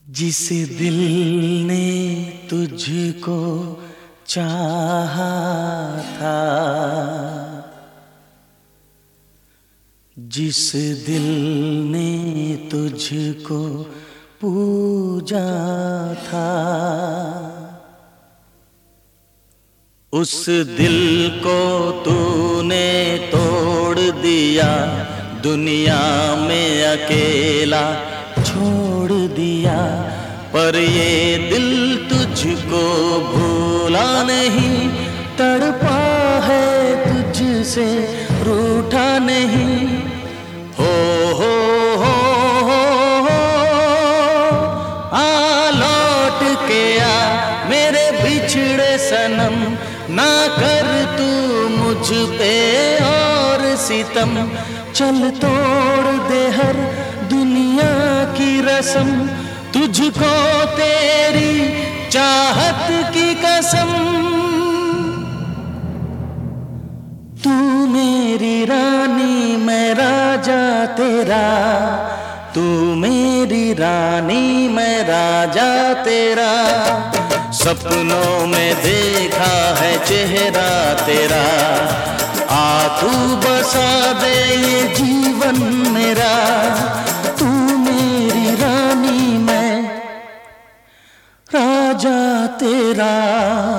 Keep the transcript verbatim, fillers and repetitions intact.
जिस दिल ने तुझको चाहा था, जिस दिल ने तुझको पूजा था, उस दिल को तूने तोड़ दिया, दुनिया में अकेला छोड़ दिया। पर ये दिल तुझको भूला नहीं, तड़पा है तुझसे रूठा नहीं। हो हो हो हो, हो आ लौट के आ मेरे बिछड़े सनम, ना कर तू मुझ पे और सितम। चल तोड़ दे हर दुनिया की रस्म, तुझको तेरी चाहत की कसम। तू मेरी रानी मैं राजा तेरा, तू मेरी रानी मैं राजा तेरा। सपनों में देखा है चेहरा तेरा, आ तू बसा दे ये जीवन मेरा। तू मेरी रानी मैं राजा तेरा।